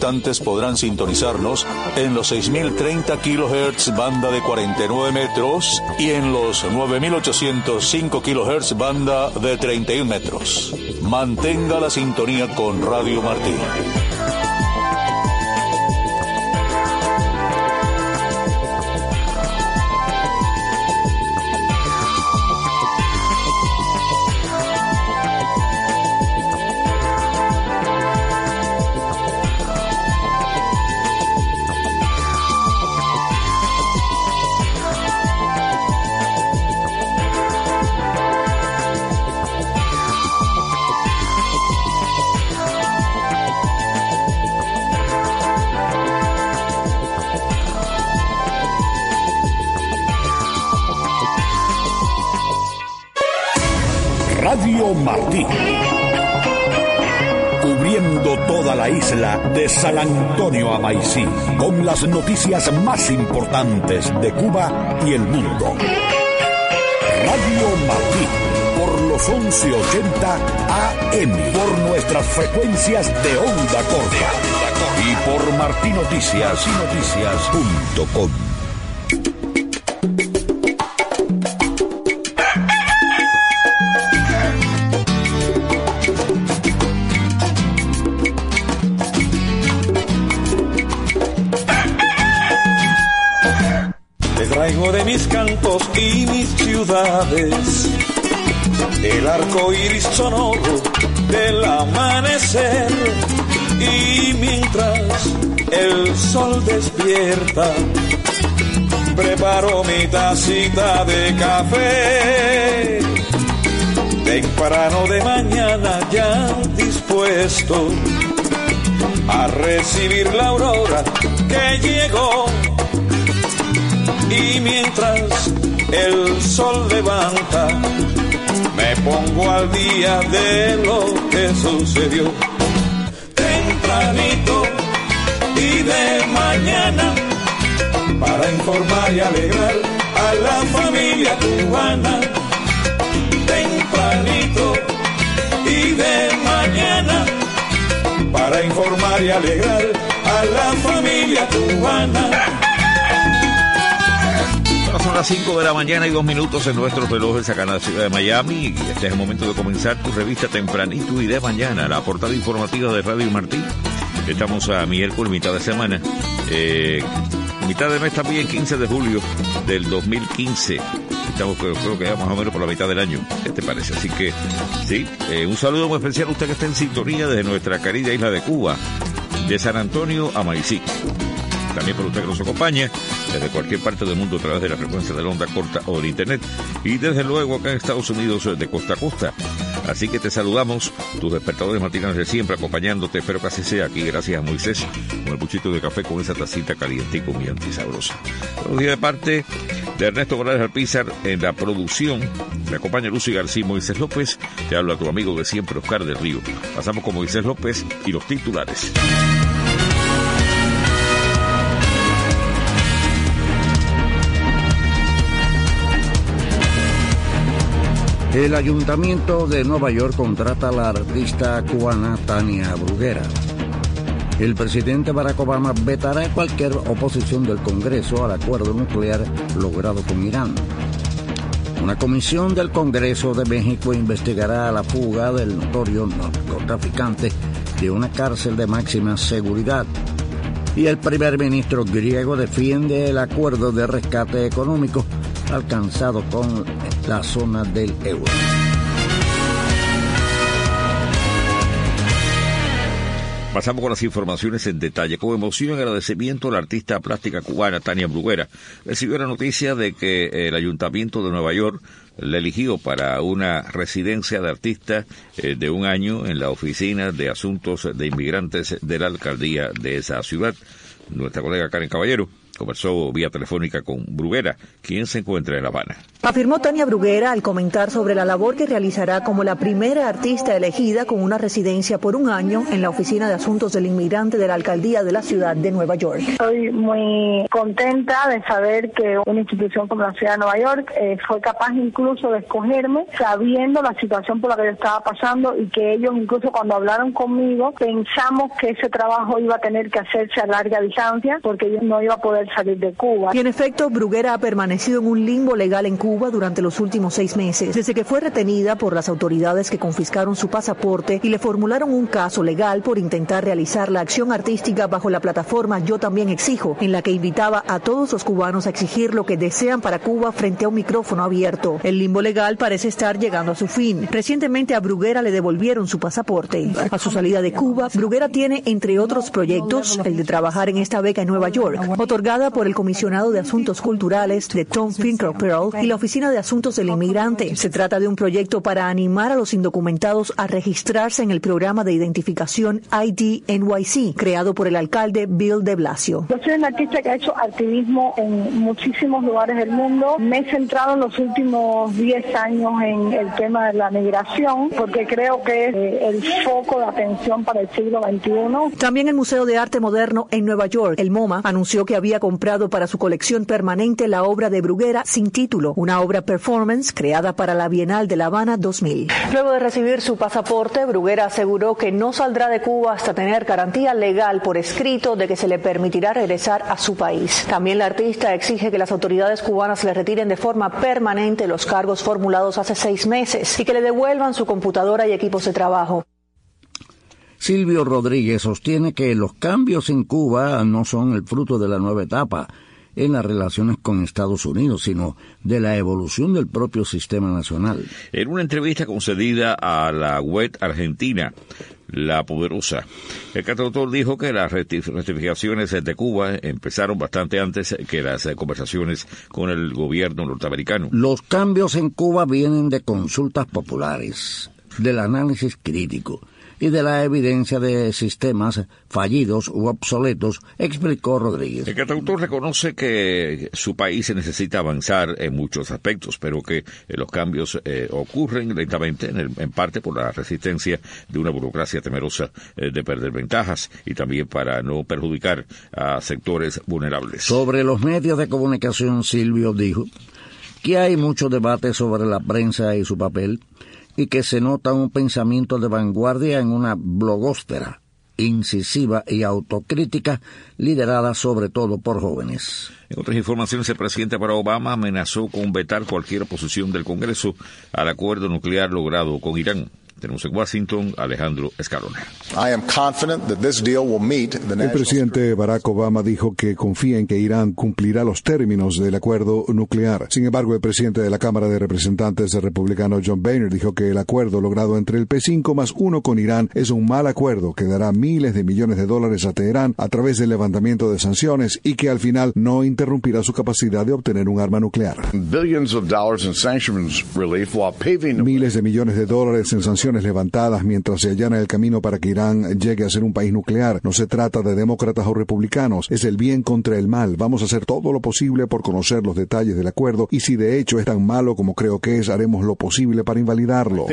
instantes podrán sintonizarnos en los 6.030 kHz banda de 49 metros y en los 9.805 kHz banda de 31 metros. Mantenga la sintonía con Radio Martí. Radio Martí, cubriendo toda la isla de San Antonio a Maicí, con las noticias más importantes de Cuba y el mundo. Radio Martí, por los 1180 AM, por nuestras frecuencias de onda corta y por martinoticias.com. Traigo de mis cantos y mis ciudades el arco iris sonoro del amanecer, y mientras el sol despierta preparo mi tacita de café temprano de mañana, ya dispuesto a recibir la aurora que llegó. Y mientras el sol levanta, me pongo al día de lo que sucedió. Tempranito y de mañana, para informar y alegrar a la familia cubana. Tempranito y de mañana, para informar y alegrar a la familia cubana. Son las 5 de la mañana y 2 minutos en nuestros relojes acá en la ciudad de Miami, y este es el momento de comenzar tu revista Tempranito y de mañana, la portada informativa de Radio Martí. Estamos a miércoles, mitad de semana, mitad de mes también, 15 de julio del 2015. Estamos, creo que ya más o menos por la mitad del año. ¿Qué te parece? Así que, sí, un saludo muy especial a usted que está en sintonía desde nuestra querida isla de Cuba, de San Antonio a Maicí. También por usted que nos acompaña desde cualquier parte del mundo a través de la frecuencia de la onda corta o del internet, y desde luego acá en Estados Unidos de costa a costa. Así que te saludamos, tus despertadores matutinos de siempre acompañándote. Espero que así sea aquí, gracias a Moisés, con el buchito de café, con esa tacita calientico y antisabrosa. Buenos días de parte de Ernesto Morales Alpizar en la producción. Me acompaña Lucy García y Moisés López. Te habla tu amigo de siempre, Oscar del Río. Pasamos con Moisés López y los titulares. El Ayuntamiento de Nueva York contrata a la artista cubana Tania Bruguera. El presidente Barack Obama vetará cualquier oposición del Congreso al acuerdo nuclear logrado con Irán. Una comisión del Congreso de México investigará la fuga del notorio narcotraficante de una cárcel de máxima seguridad. Y el primer ministro griego defiende el acuerdo de rescate económico alcanzado con la zona del euro. Pasamos con las informaciones en detalle. Con emoción y agradecimiento, la artista plástica cubana Tania Bruguera recibió la noticia de que el Ayuntamiento de Nueva York la eligió para una residencia de artista de un año en la Oficina de Asuntos de Inmigrantes de la Alcaldía de esa ciudad. Nuestra colega Karen Caballero conversó vía telefónica con Bruguera, quien se encuentra en La Habana. Afirmó Tania Bruguera al comentar sobre la labor que realizará como la primera artista elegida con una residencia por un año en la Oficina de Asuntos del Inmigrante de la Alcaldía de la Ciudad de Nueva York. Estoy muy contenta de saber que una institución como la Ciudad de Nueva York fue capaz incluso de escogerme, sabiendo la situación por la que yo estaba pasando, y que ellos incluso cuando hablaron conmigo pensamos que ese trabajo iba a tener que hacerse a larga distancia porque yo no iba a poder salir de Cuba. Y en efecto, Bruguera ha permanecido en un limbo legal en Cuba durante los últimos 6 meses, desde que fue retenida por las autoridades que confiscaron su pasaporte y le formularon un caso legal por intentar realizar la acción artística bajo la plataforma Yo También Exijo, en la que invitaba a todos los cubanos a exigir lo que desean para Cuba frente a un micrófono abierto. El limbo legal parece estar llegando a su fin. Recientemente a Bruguera le devolvieron su pasaporte. A su salida de Cuba, Bruguera tiene, entre otros proyectos, el de trabajar en esta beca en Nueva York, otorgada por el Comisionado de Asuntos Culturales de Tom Finkelpearl y la Oficina de Asuntos del Inmigrante. Se trata de un proyecto para animar a los indocumentados a registrarse en el programa de identificación ID NYC, creado por el alcalde Bill de Blasio. Yo soy una artista que ha hecho activismo en muchísimos lugares del mundo. Me he centrado en los últimos 10 años en el tema de la migración, porque creo que es el foco de atención para el siglo XXI. También el Museo de Arte Moderno en Nueva York, el MoMA, anunció que había comprado para su colección permanente la obra de Bruguera Sin Título, una obra performance creada para la Bienal de La Habana 2000. Luego de recibir su pasaporte, Bruguera aseguró que no saldrá de Cuba hasta tener garantía legal por escrito de que se le permitirá regresar a su país. También la artista exige que las autoridades cubanas le retiren de forma permanente los cargos formulados hace 6 meses y que le devuelvan su computadora y equipos de trabajo. Silvio Rodríguez sostiene que los cambios en Cuba no son el fruto de la nueva etapa en las relaciones con Estados Unidos, sino de la evolución del propio sistema nacional. En una entrevista concedida a la web argentina La Poderosa, el cantautor dijo que las rectificaciones de Cuba empezaron bastante antes que las conversaciones con el gobierno norteamericano. Los cambios en Cuba vienen de consultas populares, del análisis crítico y de la evidencia de sistemas fallidos u obsoletos, explicó Rodríguez. El cantautor reconoce que su país necesita avanzar en muchos aspectos, pero que los cambios ocurren lentamente, en parte por la resistencia de una burocracia temerosa de perder ventajas y también para no perjudicar a sectores vulnerables. Sobre los medios de comunicación, Silvio dijo que hay mucho debate sobre la prensa y su papel, y que se nota un pensamiento de vanguardia en una blogósfera incisiva y autocrítica, liderada sobre todo por jóvenes. En otras informaciones, el presidente Barack Obama amenazó con vetar cualquier oposición del Congreso al acuerdo nuclear logrado con Irán. Tenemos en Washington Alejandro Escalona. El presidente Barack Obama dijo que confía en que Irán cumplirá los términos del acuerdo nuclear. Sin embargo, el presidente de la Cámara de Representantes, el republicano John Boehner, dijo que el acuerdo logrado entre el P5+1 con Irán es un mal acuerdo que dará miles de millones de dólares a Teherán a través del levantamiento de sanciones y que al final no interrumpirá su capacidad de obtener un arma nuclear. Miles de millones de dólares en sanciones levantadas mientras se allana el camino para que Irán llegue a ser un país nuclear. No se trata de demócratas o republicanos, es el bien contra el mal. Vamos a hacer todo lo posible por conocer los detalles del acuerdo y si de hecho es tan malo como creo que es, haremos lo posible para invalidarlo.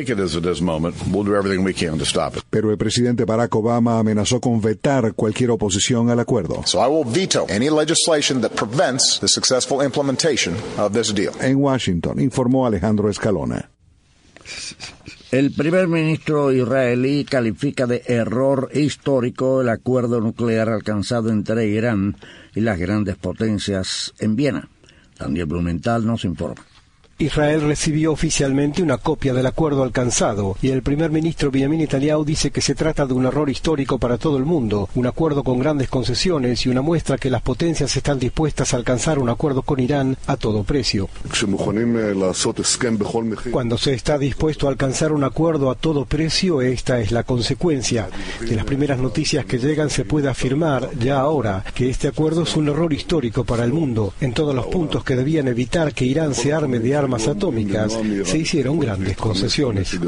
Pero el presidente Barack Obama amenazó con vetar cualquier oposición al acuerdo. En Washington, informó Alejandro Escalona. El primer ministro israelí califica de error histórico el acuerdo nuclear alcanzado entre Irán y las grandes potencias en Viena. Daniel Blumenthal nos informa. Israel recibió oficialmente una copia del acuerdo alcanzado y el primer ministro Benjamin Netanyahu dice que se trata de un error histórico para todo el mundo, un acuerdo con grandes concesiones y una muestra que las potencias están dispuestas a alcanzar un acuerdo con Irán a todo precio. Cuando se está dispuesto a alcanzar un acuerdo a todo precio, esta es la consecuencia. De las primeras noticias que llegan se puede afirmar ya ahora que este acuerdo es un error histórico para el mundo, en todos los puntos que debían evitar que Irán se arme de armas armas atómicas, se hicieron grandes concesiones.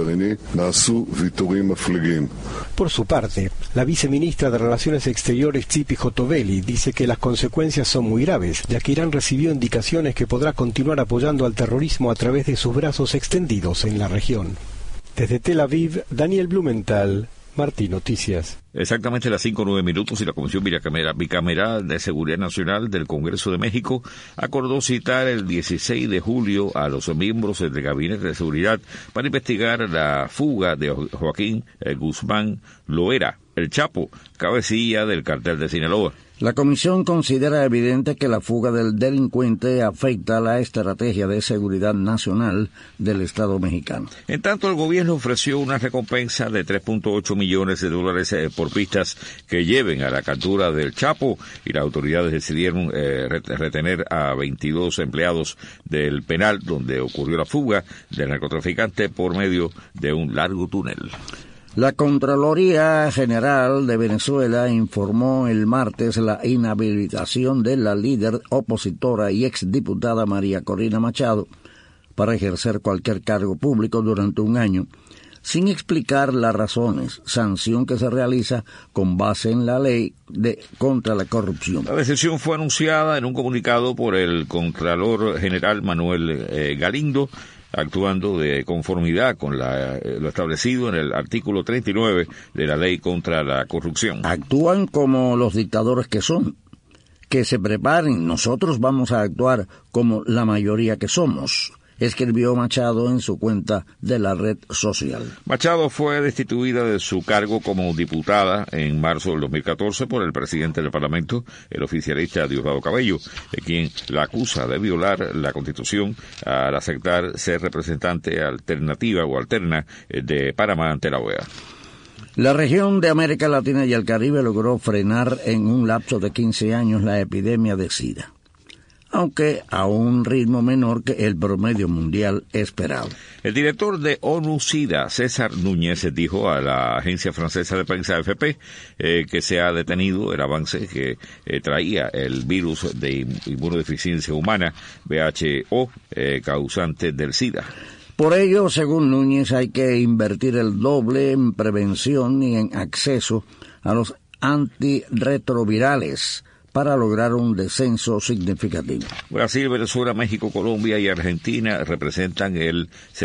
Por su parte, la viceministra de Relaciones Exteriores, Tzipi Hotovely, dice que las consecuencias son muy graves, ya que Irán recibió indicaciones que podrá continuar apoyando al terrorismo a través de sus brazos extendidos en la región. Desde Tel Aviv, Daniel Blumenthal, Martí Noticias. Exactamente las 5:09 y la Comisión Bicameral de Seguridad Nacional del Congreso de México acordó citar el 16 de julio a los miembros del Gabinete de Seguridad para investigar la fuga de Joaquín Guzmán Loera, el Chapo, cabecilla del cartel de Sinaloa. La comisión considera evidente que la fuga del delincuente afecta la estrategia de seguridad nacional del Estado mexicano. En tanto, el gobierno ofreció una recompensa de $3.8 millones por pistas que lleven a la captura del Chapo, y las autoridades decidieron retener a 22 empleados del penal donde ocurrió la fuga del narcotraficante por medio de un largo túnel. La Contraloría General de Venezuela informó el martes la inhabilitación de la líder opositora y exdiputada María Corina Machado para ejercer cualquier cargo público durante un año, sin explicar las razones, sanción que se realiza con base en la ley contra la corrupción. La decisión fue anunciada en un comunicado por el Contralor General Manuel Galindo, actuando de conformidad con lo establecido en el artículo 39 de la ley contra la corrupción. Actúan como los dictadores que son. Que se preparen, nosotros vamos a actuar como la mayoría que somos, escribió Machado en su cuenta de la red social. Machado fue destituida de su cargo como diputada en marzo del 2014 por el presidente del Parlamento, el oficialista Diosdado Cabello, quien la acusa de violar la Constitución al aceptar ser representante alternativa o alterna de Panamá ante la OEA. La región de América Latina y el Caribe logró frenar en un lapso de 15 años la epidemia de SIDA, aunque a un ritmo menor que el promedio mundial esperado. El director de ONU-SIDA, César Núñez, dijo a la agencia francesa de prensa AFP que se ha detenido el avance que traía el virus de inmunodeficiencia humana, WHO, causante del SIDA. Por ello, según Núñez, hay que invertir el doble en prevención y en acceso a los antirretrovirales para lograr un descenso significativo. Brasil, Venezuela, México, Colombia y Argentina representan el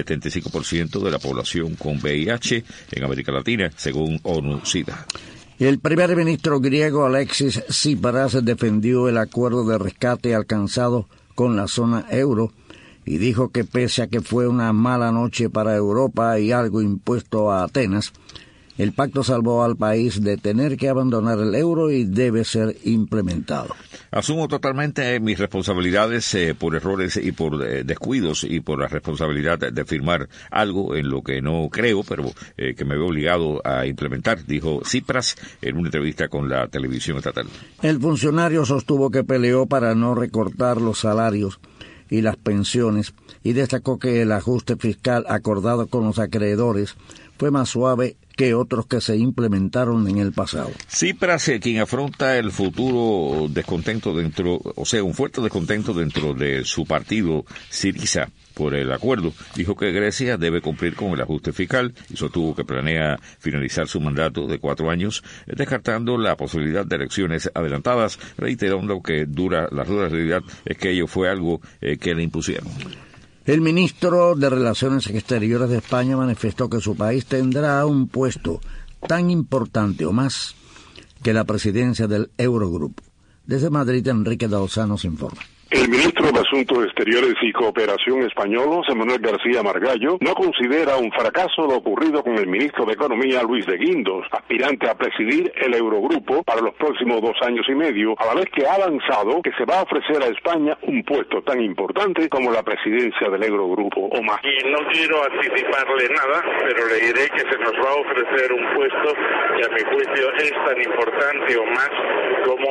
75% de la población con VIH en América Latina, según ONU-SIDA. El primer ministro griego Alexis Tsipras defendió el acuerdo de rescate alcanzado con la zona euro y dijo que pese a que fue una mala noche para Europa y algo impuesto a Atenas, el pacto salvó al país de tener que abandonar el euro y debe ser implementado. Asumo totalmente mis responsabilidades por errores y por descuidos y por la responsabilidad de firmar algo en lo que no creo, pero que me veo obligado a implementar, dijo Tsipras en una entrevista con la televisión estatal. El funcionario sostuvo que peleó para no recortar los salarios y las pensiones y destacó que el ajuste fiscal acordado con los acreedores fue más suave que otros que se implementaron en el pasado. Tsipras, quien afronta el futuro descontento un fuerte descontento dentro de su partido Syriza por el acuerdo, dijo que Grecia debe cumplir con el ajuste fiscal y sostuvo que planea finalizar su mandato de 4 años, descartando la posibilidad de elecciones adelantadas, reiterando que la dura realidad es que ello fue algo que le impusieron. El ministro de Relaciones Exteriores de España manifestó que su país tendrá un puesto tan importante o más que la presidencia del Eurogrupo. Desde Madrid, Enrique de Lozano nos informa. El ministro de Asuntos Exteriores y Cooperación español, José Manuel García Margallo, no considera un fracaso lo ocurrido con el ministro de Economía, Luis de Guindos, aspirante a presidir el Eurogrupo para los próximos 2 años y medio, a la vez que ha avanzado que se va a ofrecer a España un puesto tan importante como la presidencia del Eurogrupo o más. Y no quiero anticiparle nada, pero le diré que se nos va a ofrecer un puesto que a mi juicio es tan importante o más como la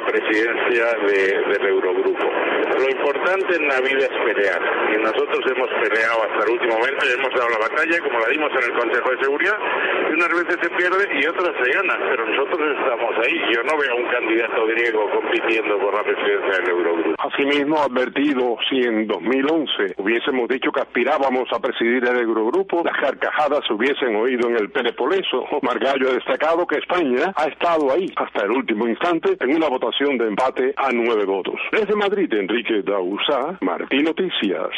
presidencia del Eurogrupo. Lo importante en la vida es pelear, y nosotros hemos peleado hasta el último momento y hemos dado la batalla como la dimos en el Consejo de Seguridad, y unas veces se pierde y otras se gana, pero nosotros estamos ahí. Yo no veo a un candidato griego compitiendo por la presidencia del Eurogrupo. Asimismo, ha advertido, si en 2011 hubiésemos dicho que aspirábamos a presidir el Eurogrupo, las carcajadas se hubiesen oído en el Peloponeso. Margallo ha destacado que España ha estado ahí hasta el último instante en una votación de empate a 9 votos. Desde Madrid, Enrique Dauzá, Martín Noticias.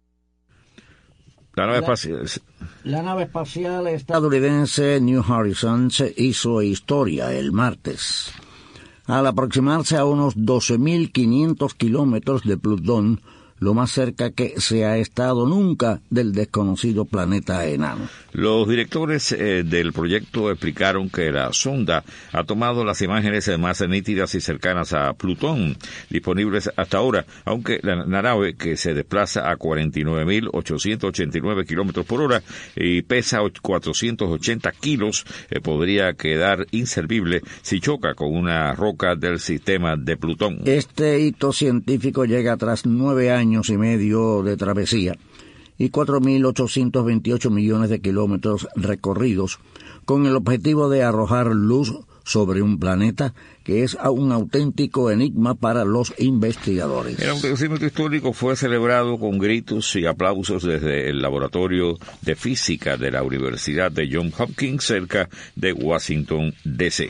La nave espacial estadounidense New Horizons hizo historia el martes. Al aproximarse a unos 12.500 kilómetros de Plutón, lo más cerca que se ha estado nunca del desconocido planeta enano. Los directores del proyecto explicaron que la sonda ha tomado las imágenes más nítidas y cercanas a Plutón disponibles hasta ahora, aunque la nave, que se desplaza a 49.889 kilómetros por hora y pesa 480 kilos, podría quedar inservible si choca con una roca del sistema de Plutón. Este hito científico llega tras 9 años y medio de travesía y 4.828 millones de kilómetros recorridos, con el objetivo de arrojar luz sobre un planeta que es un auténtico enigma para los investigadores. El acontecimiento histórico fue celebrado con gritos y aplausos desde el laboratorio de física de la Universidad de Johns Hopkins, cerca de Washington, D.C.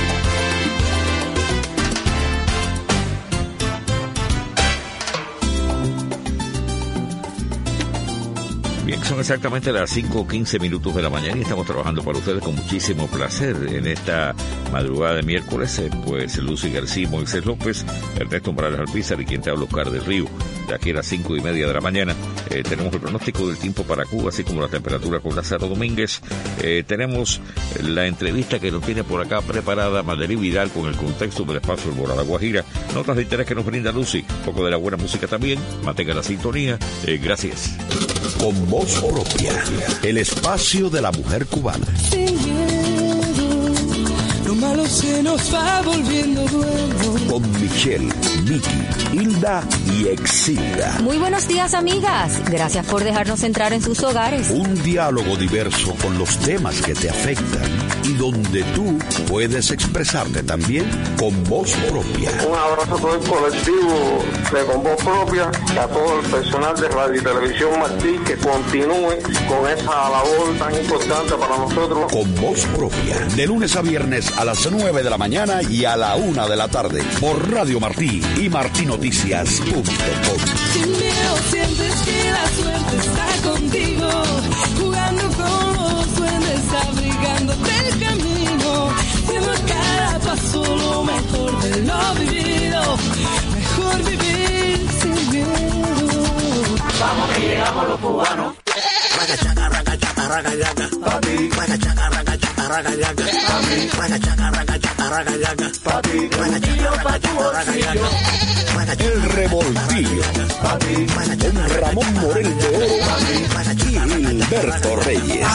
Bien, son exactamente las 5:15 de la mañana y estamos trabajando para ustedes con muchísimo placer en esta madrugada de miércoles. Pues Lucy García, Moisés López, Ernesto Morales Alpizar y quien te habla, Oscar del Río. De aquí a las 5:30 de la mañana tenemos el pronóstico del tiempo para Cuba, así como la temperatura con Lázaro Domínguez. Tenemos la entrevista que nos tiene por acá preparada Madeleine Vidal con el contexto del espacio del Morada Guajira. Notas de interés que nos brinda Lucy, un poco de la buena música también. Mantenga la sintonía. Gracias. Con voz propia, el espacio de la mujer cubana. Sin miedo, lo malo se nos va volviendo bueno. Con Michelle, Vicky, Hilda y Exilda. Muy buenos días, amigas. Gracias por dejarnos entrar en sus hogares. Un diálogo diverso con los temas que te afectan y donde tú puedes expresarte también con voz propia. Un abrazo a todo el colectivo de Con Voz Propia, a todo el personal de Radio y Televisión Martí, que continúe con esa labor tan importante para nosotros. Con Voz Propia, de lunes a viernes a las 9 de la mañana y a la 1 de la tarde, por Radio Martí y martinoticias.com. Sin miedo sientes que la suerte está contigo, jugando con los duendes, abrigándote el camino, siendo cada paso lo mejor de lo vivido, mejor vivir sin miedo. Vamos que llegamos los cubanos. Raga chaca, raga chaca, raga yaga, papi. Raga chaca, raga chaca, raga yaga, papi. Raga chaca, raga chaca, raga yaga, papi. Raga chaca, raga chaca, raga yaga. El Revoltillo, con Ramón Morel de Oro y Gilberto Reyes.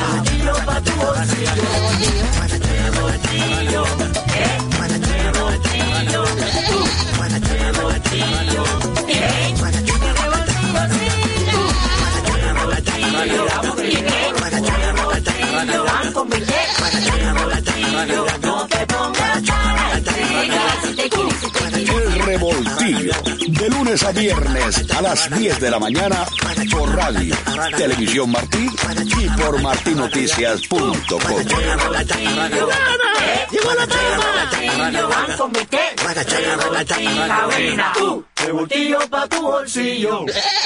El Revoltillo, de lunes a viernes a las 10 de la mañana por Radio Televisión Martí y por martinoticias.com. Llegó la toma. Revoltillo pa' tu bolsillo.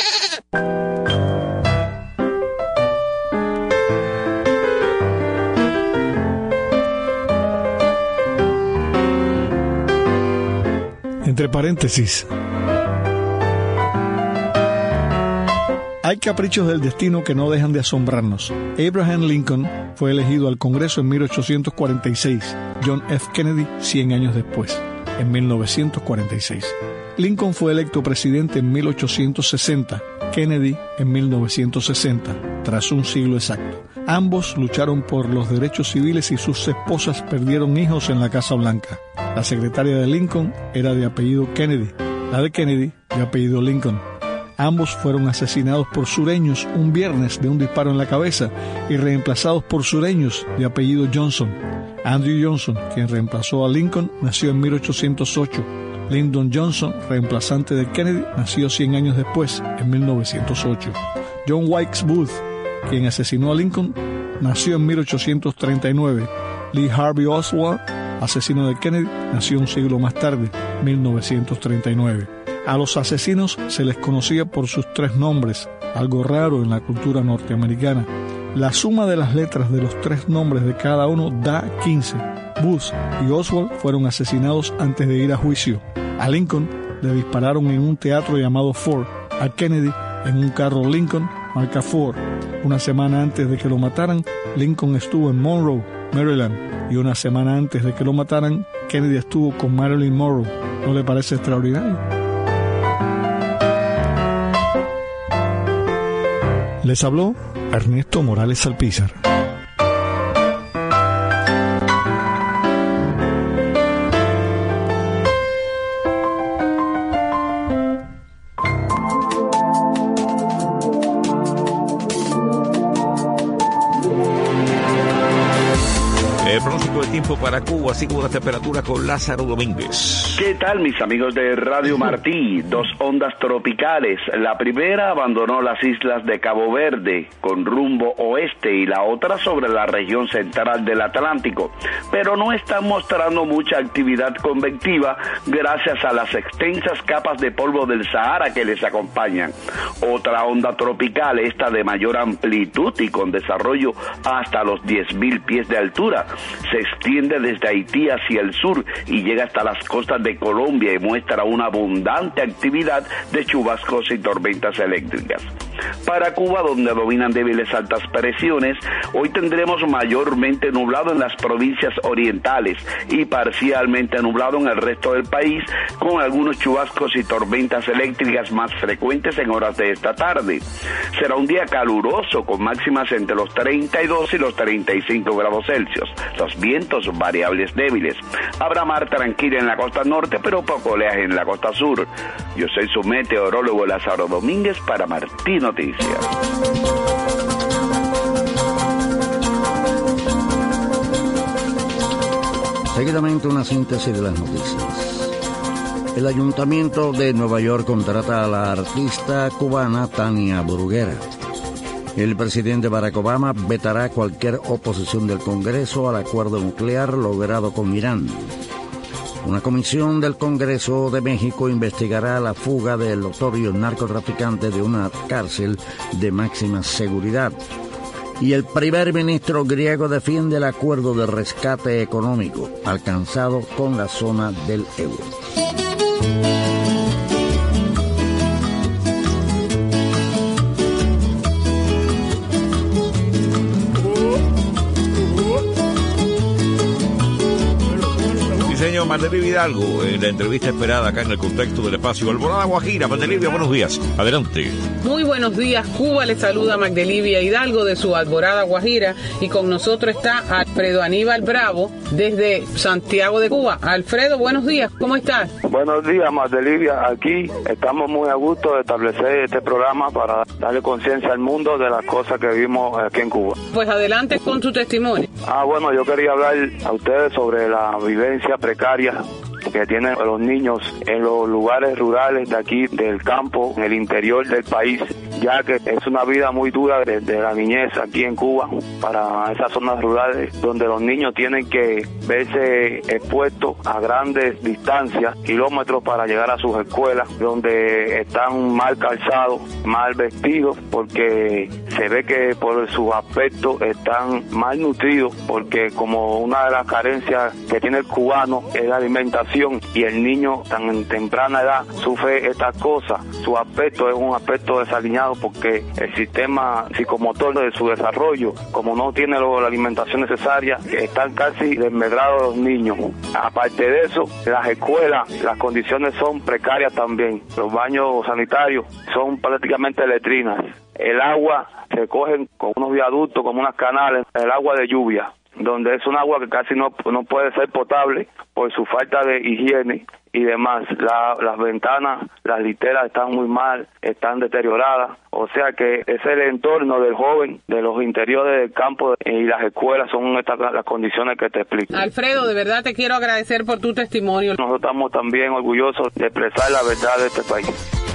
Entre paréntesis. Hay caprichos del destino que no dejan de asombrarnos. Abraham Lincoln fue elegido al Congreso en 1846, John F. Kennedy 100 años después, en 1946. Lincoln fue electo presidente en 1860, Kennedy en 1960, tras un siglo exacto. Ambos lucharon por los derechos civiles y sus esposas perdieron hijos en la Casa Blanca. La secretaria de Lincoln era de apellido Kennedy, la de Kennedy de apellido Lincoln. Ambos fueron asesinados por sureños un viernes de un disparo en la cabeza y reemplazados por sureños de apellido Johnson. Andrew Johnson, quien reemplazó a Lincoln, nació en 1808. Lyndon Johnson, reemplazante de Kennedy, nació 100 años después, en 1908. John Wilkes Booth, quien asesinó a Lincoln, nació en 1839. Lee Harvey Oswald, asesino de Kennedy, nació un siglo más tarde, 1939. A los asesinos se les conocía por sus 3 nombres, algo raro en la cultura norteamericana. La suma de las letras de los 3 nombres de cada uno da 15. Booth y Oswald fueron asesinados antes de ir a juicio. A Lincoln le dispararon en un teatro llamado Ford. A Kennedy en un carro Lincoln marca Ford. Una semana antes de que lo mataran, Lincoln estuvo en Monroe, Maryland. Y una semana antes de que lo mataran, Kennedy estuvo con Marilyn Monroe. ¿No le parece extraordinario? Les habló Ernesto Morales Alpizar. El pronóstico del tiempo para Cuba, así como la temperatura con Lázaro Domínguez. ¿Qué tal, mis amigos de Radio Martí? 2 ondas tropicales. La primera abandonó las islas de Cabo Verde con rumbo oeste y la otra sobre la región central del Atlántico, pero no están mostrando mucha actividad convectiva gracias a las extensas capas de polvo del Sahara que les acompañan. Otra onda tropical, esta de mayor amplitud y con desarrollo hasta los 10.000 pies de altura, se extiende desde Haití hacia el sur y llega hasta las costas de Colombia y muestra una abundante actividad de chubascos y tormentas eléctricas. Para Cuba, donde dominan débiles altas presiones, hoy tendremos mayormente nublado en las provincias orientales y parcialmente nublado en el resto del país, con algunos chubascos y tormentas eléctricas más frecuentes en horas de esta tarde. Será un día caluroso con máximas entre los 32 y los 35 grados Celsius. Los vientos variables débiles. Habrá mar tranquila en la costa norte, pero poco oleaje en la costa sur. Yo soy su meteorólogo Lázaro Domínguez para Martí Noticias. Seguidamente una síntesis de las noticias. El Ayuntamiento de Nueva York contrata a la artista cubana Tania Bruguera. El presidente Barack Obama vetará cualquier oposición del Congreso al acuerdo nuclear logrado con Irán. Una comisión del Congreso de México investigará la fuga del notorio narcotraficante de una cárcel de máxima seguridad. Y el primer ministro griego defiende el acuerdo de rescate económico alcanzado con la zona del euro. Mandelivia Hidalgo, en la entrevista esperada acá en el contexto del espacio Alborada Guajira. Mandelivia, buenos días. Adelante. Muy buenos días, Cuba. Les saluda Magdelivia Hidalgo de su Alborada Guajira y con nosotros está Alfredo Aníbal Bravo desde Santiago de Cuba. Alfredo, buenos días. ¿Cómo estás? Buenos días, Magdelivia. Aquí estamos muy a gusto de establecer este programa para darle conciencia al mundo de las cosas que vivimos aquí en Cuba. Pues adelante con tu testimonio. Bueno, yo quería hablar a ustedes sobre la vivencia precaria que tienen los niños en los lugares rurales de aquí, del campo, en el interior del país, ya que es una vida muy dura desde la niñez aquí en Cuba, para esas zonas rurales donde los niños tienen que verse expuestos a grandes distancias, kilómetros para llegar a sus escuelas, donde están mal calzados, mal vestidos, porque se ve que por su aspecto están mal nutridos, porque como una de las carencias que tiene el cubano es la alimentación, y el niño tan en temprana edad sufre estas cosas. Su aspecto es un aspecto desaliñado, dañado porque el sistema psicomotor de su desarrollo, como no tiene la alimentación necesaria, están casi desmedrados los niños. Aparte de eso, las escuelas, las condiciones son precarias también. Los baños sanitarios son prácticamente letrinas. El agua se cogen con unos viaductos, como unos canales, el agua de lluvia, donde es un agua que casi no puede ser potable por su falta de higiene y demás. Las ventanas, las literas están muy mal, están deterioradas. O sea que es el entorno del joven, de los interiores del campo, y las escuelas son las condiciones que te explico. Alfredo, de verdad te quiero agradecer por tu testimonio. Nosotros estamos también orgullosos de expresar la verdad de este país.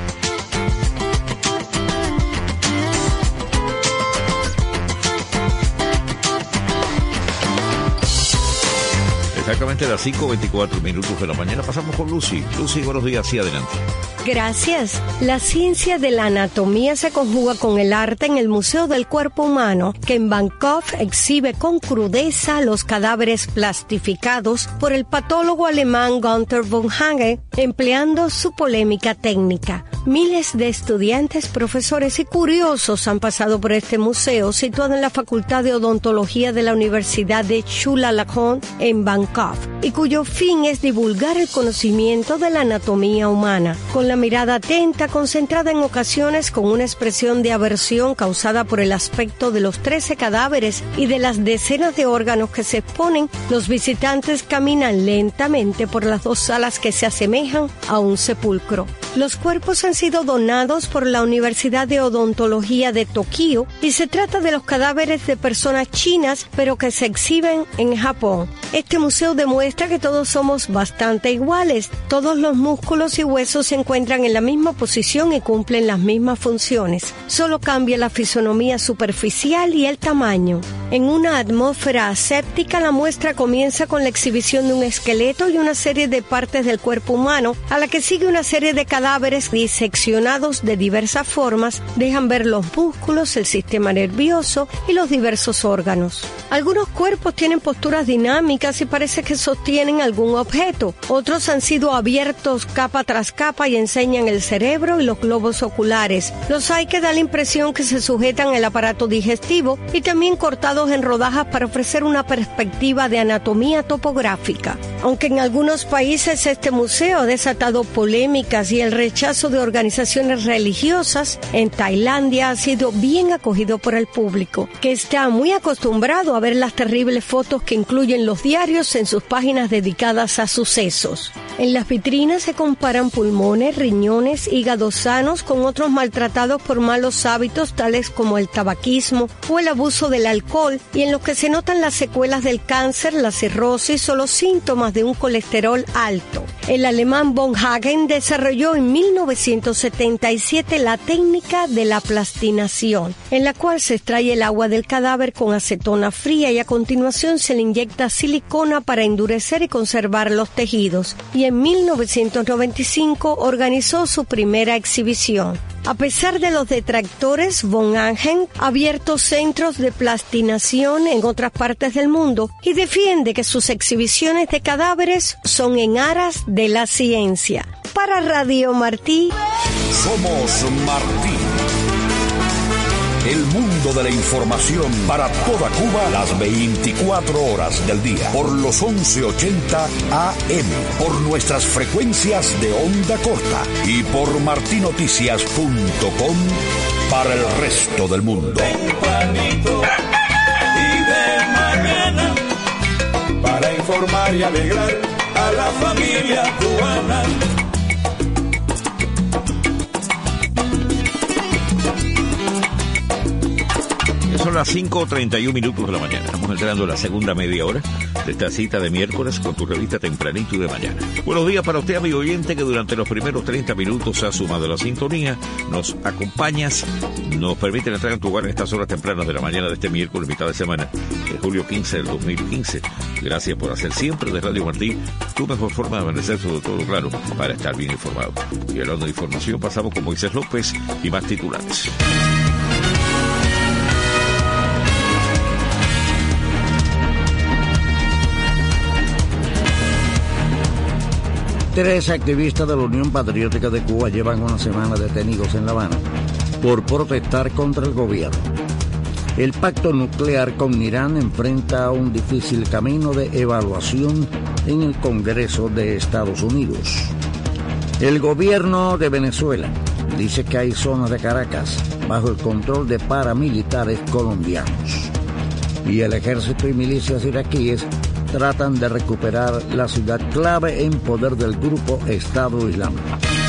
Exactamente las 5:24 de la mañana. Pasamos con Lucy. Lucy, buenos días, sí, adelante. Gracias. La ciencia de la anatomía se conjuga con el arte en el Museo del Cuerpo Humano, que en Bangkok exhibe con crudeza los cadáveres plastificados por el patólogo alemán Gunther von Hagen, empleando su polémica técnica. Miles de estudiantes, profesores y curiosos han pasado por este museo, situado en la Facultad de Odontología de la Universidad de Chulalongkorn en Bangkok, y cuyo fin es divulgar el conocimiento de la anatomía humana, con la mirada atenta, concentrada en ocasiones con una expresión de aversión causada por el aspecto de los 13 cadáveres y de las decenas de órganos que se exponen. Los visitantes caminan lentamente por las dos salas que se asemejan a un sepulcro. Los cuerpos han sido donados por la Universidad de Odontología de Tokio y se trata de los cadáveres de personas chinas, pero que se exhiben en Japón. Este museo demuestra que todos somos bastante iguales. Todos los músculos y huesos se encuentran en la misma posición y cumplen las mismas funciones. Solo cambia la fisonomía superficial y el tamaño. En una atmósfera aséptica, la muestra comienza con la exhibición de un esqueleto y una serie de partes del cuerpo humano, a la que sigue una serie de cadáveres diseccionados de diversas formas. Dejan ver los músculos, el sistema nervioso y los diversos órganos. Algunos cuerpos tienen posturas dinámicas y parece que sostienen algún objeto. Otros han sido abiertos capa tras capa y enseñan el cerebro y los globos oculares. Los hay que da la impresión que se sujetan al aparato digestivo y también cortados en rodajas para ofrecer una perspectiva de anatomía topográfica. Aunque en algunos países este museo ha desatado polémicas y el rechazo de organizaciones religiosas, en Tailandia ha sido bien acogido por el público, que está muy acostumbrado a ver las terribles fotos que incluyen los diarios en sus páginas dedicadas a sucesos. En las vitrinas se comparan pulmones, riñones, hígados sanos con otros maltratados por malos hábitos tales como el tabaquismo o el abuso del alcohol, y en los que se notan las secuelas del cáncer, la cirrosis o los síntomas de un colesterol alto. El alemán von Hagen desarrolló en 1977 la técnica de la plastinación, en la cual se extrae el agua del cadáver con acetona fría y a continuación se le inyecta silicona para endurecer y conservar los tejidos. Y en 1995 organizó su primera exhibición. A pesar de los detractores, von Hagen ha abierto centros de plastinación en otras partes del mundo y defiende que sus exhibiciones de cadáveres son en aras de la ciencia. Para Radio Martí, somos Martí. El mundo de la información para toda Cuba las 24 horas del día. Por los 1180 AM, por nuestras frecuencias de onda corta y por martinoticias.com para el resto del mundo. Tempranito y de mañana, para informar y alegrar a la familia cubana. Son las 5:31 de la mañana. Estamos entrando en la segunda media hora de esta cita de miércoles con tu revista Tempranito y de mañana. Buenos días para usted, amigo oyente, que durante los primeros 30 minutos ha sumado a la sintonía. Nos acompañas, nos permiten entrar en tu hogar en estas horas tempranas de la mañana de este miércoles, mitad de semana, de julio 15 del 2015. Gracias por hacer siempre de Radio Martí tu mejor forma de amanecer, sobre todo, claro, para estar bien informado. Y hablando de información, pasamos con Moisés López y más titulares. 3 activistas de la Unión Patriótica de Cuba llevan una semana detenidos en La Habana. por protestar contra el gobierno. El pacto nuclear con Irán enfrenta un difícil camino de evaluación en el Congreso de Estados Unidos. El gobierno de Venezuela dice que hay zonas de Caracas bajo el control de paramilitares colombianos. Y el ejército y milicias iraquíes tratan de recuperar la ciudad clave en poder del grupo Estado Islámico.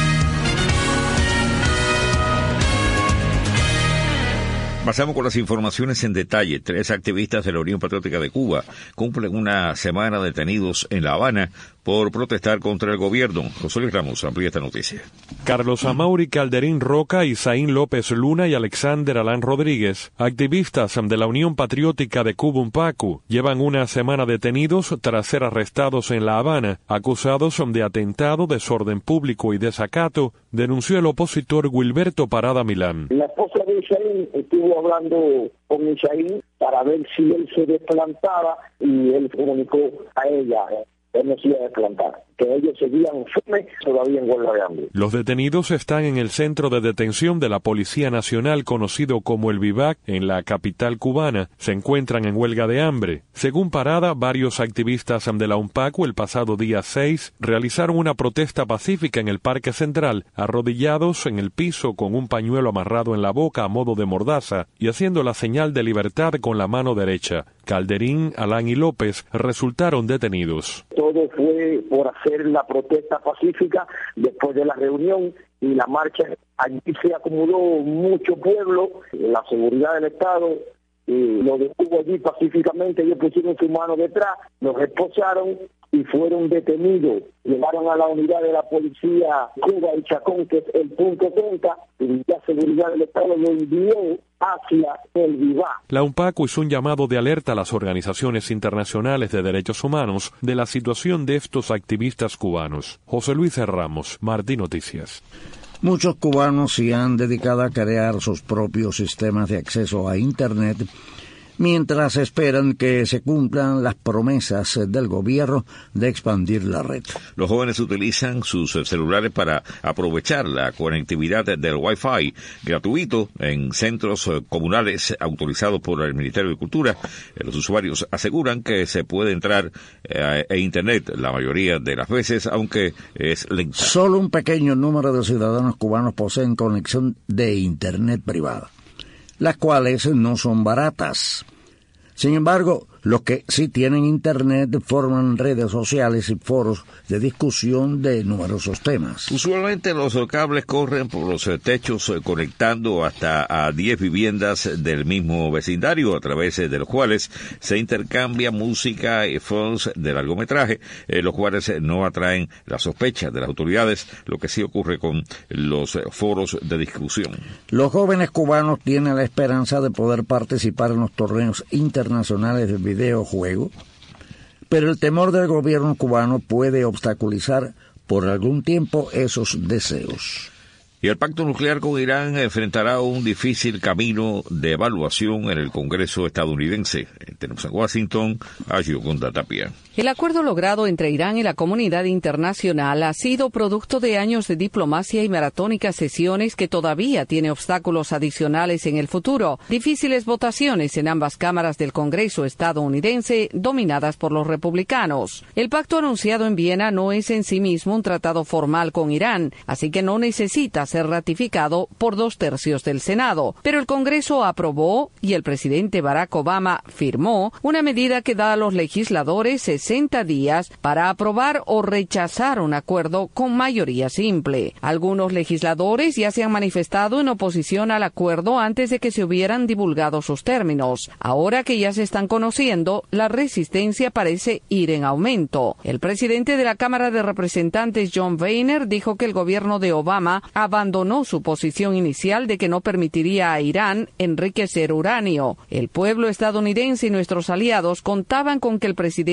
Pasamos con las informaciones en detalle. 3 activistas de la Unión Patriótica de Cuba cumplen una semana detenidos en La Habana por protestar contra el gobierno. José Luis Ramos amplía esta noticia. Carlos Amaury Calderín Roca, Isaín López Luna y Alexander Alán Rodríguez, activistas de la Unión Patriótica de Cuba UNPACU, llevan una semana detenidos tras ser arrestados en La Habana, acusados de atentado, desorden público y desacato, denunció el opositor Wilberto Parada Milán. La esposa de Isaín estuvo hablando con Isaín para ver si él se desplantaba y él comunicó a ella. Él no se iba a desplantar, que ellos seguían firmes todavía en huelga de hambre. Los detenidos están en el centro de detención de la Policía Nacional, conocido como el Vivac, en la capital cubana. Se encuentran en huelga de hambre. Según Parada, varios activistas de la UNPACU el pasado día 6 realizaron una protesta pacífica en el Parque Central, arrodillados en el piso con un pañuelo amarrado en la boca a modo de mordaza y haciendo la señal de libertad con la mano derecha. Calderín, Alán y López resultaron detenidos. Todo fue por hacer la protesta pacífica después de la reunión y la marcha. Allí se acumuló mucho pueblo, la seguridad del Estado lo detuvo allí pacíficamente. Ellos pusieron su mano detrás, los esposaron y fueron detenidos. Llevaron a la unidad de la policía Cuba y Chacón, que es el punto 30, y la seguridad del Estado lo envió hacia el Vivac. La UNPACU hizo un llamado de alerta a las organizaciones internacionales de derechos humanos de la situación de estos activistas cubanos. José Luis Ramos, Martí Noticias. Muchos cubanos se han dedicado a crear sus propios sistemas de acceso a Internet mientras esperan que se cumplan las promesas del gobierno de expandir la red. Los jóvenes utilizan sus celulares para aprovechar la conectividad del Wi-Fi gratuito en centros comunales autorizados por el Ministerio de Cultura. Los usuarios aseguran que se puede entrar a Internet la mayoría de las veces, aunque es lenta. Solo un pequeño número de ciudadanos cubanos poseen conexión de Internet privada, las cuales no son baratas. Sin embargo, los que sí tienen Internet forman redes sociales y foros de discusión de numerosos temas. Usualmente los cables corren por los techos conectando hasta a 10 viviendas del mismo vecindario, a través de los cuales se intercambia música y foros de largometraje, los cuales no atraen la sospecha de las autoridades, lo que sí ocurre con los foros de discusión. Los jóvenes cubanos tienen la esperanza de poder participar en los torneos internacionales de videojuego, pero el temor del gobierno cubano puede obstaculizar por algún tiempo esos deseos. Y el pacto nuclear con Irán enfrentará un difícil camino de evaluación en el Congreso estadounidense. Tenemos en Washington a Gioconda Tapia. El acuerdo logrado entre Irán y la comunidad internacional ha sido producto de años de diplomacia y maratónicas sesiones que todavía tiene obstáculos adicionales en el futuro. Difíciles votaciones en ambas cámaras del Congreso estadounidense, dominadas por los republicanos. El pacto anunciado en Viena no es en sí mismo un tratado formal con Irán, así que no necesita ser ratificado por 2/3 del Senado. Pero el Congreso aprobó y el presidente Barack Obama firmó una medida que da a los legisladores 60 días para aprobar o rechazar un acuerdo con mayoría simple. Algunos legisladores ya se han manifestado en oposición al acuerdo antes de que se hubieran divulgado sus términos. Ahora que ya se están conociendo, la resistencia parece ir en aumento. El presidente de la Cámara de Representantes, John Boehner, dijo que el gobierno de Obama abandonó su posición inicial de que no permitiría a Irán enriquecer uranio. El pueblo estadounidense y nuestros aliados contaban con que el presidente mantuviera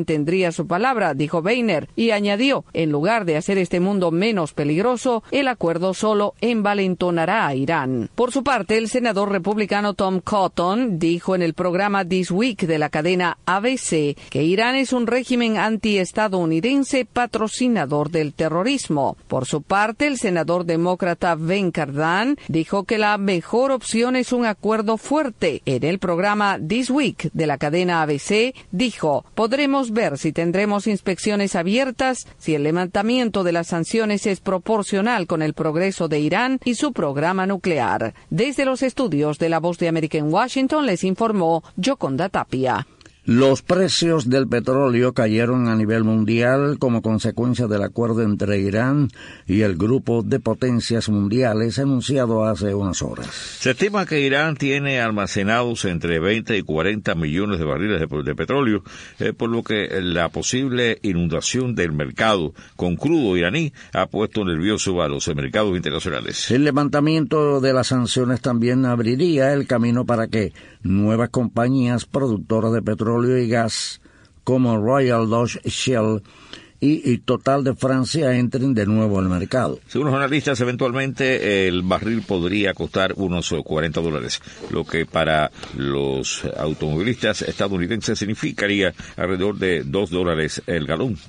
mantendría su palabra, dijo Boehner, y añadió, en lugar de hacer este mundo menos peligroso, el acuerdo solo envalentonará a Irán. Por su parte, el senador republicano Tom Cotton dijo en el programa This Week de la cadena ABC que Irán es un régimen antiestadounidense patrocinador del terrorismo. Por su parte, el senador demócrata Ben Cardin dijo que la mejor opción es un acuerdo fuerte. En el programa This Week de la cadena ABC dijo, podremos ver si tendremos inspecciones abiertas, si el levantamiento de las sanciones es proporcional con el progreso de Irán y su programa nuclear. Desde los estudios de La Voz de América en Washington les informó Yoconda Tapia. Los precios del petróleo cayeron a nivel mundial como consecuencia del acuerdo entre Irán y el grupo de potencias mundiales anunciado hace unas horas. Se estima que Irán tiene almacenados entre 20 y 40 millones de barriles de petróleo, por lo que la posible inundación del mercado con crudo iraní ha puesto nervioso a los mercados internacionales. El levantamiento de las sanciones también abriría el camino para que nuevas compañías productoras de petróleo y gas como Royal Dutch Shell y Total de Francia entren de nuevo al mercado. Según los analistas, eventualmente el barril podría costar unos $40, lo que para los automovilistas estadounidenses significaría alrededor de $2 el galón.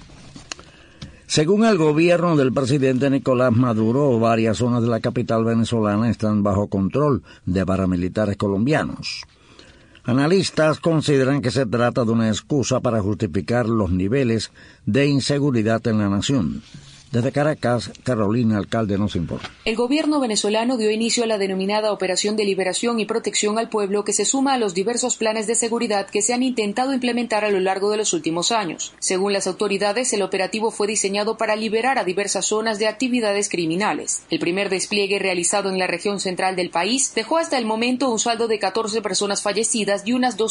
Según el gobierno del presidente Nicolás Maduro, varias zonas de la capital venezolana están bajo control de paramilitares colombianos. Analistas consideran que se trata de una excusa para justificar los niveles de inseguridad en la nación. Desde Caracas, Carolina Alcalde nos informa. El gobierno venezolano dio inicio a la denominada Operación de Liberación y Protección al Pueblo, que se suma a los diversos planes de seguridad que se han intentado implementar a lo largo de los últimos años. Según las autoridades, el operativo fue diseñado para liberar a diversas zonas de actividades criminales. El primer despliegue realizado en la región central del país dejó hasta el momento un saldo de 14 personas fallecidas y unas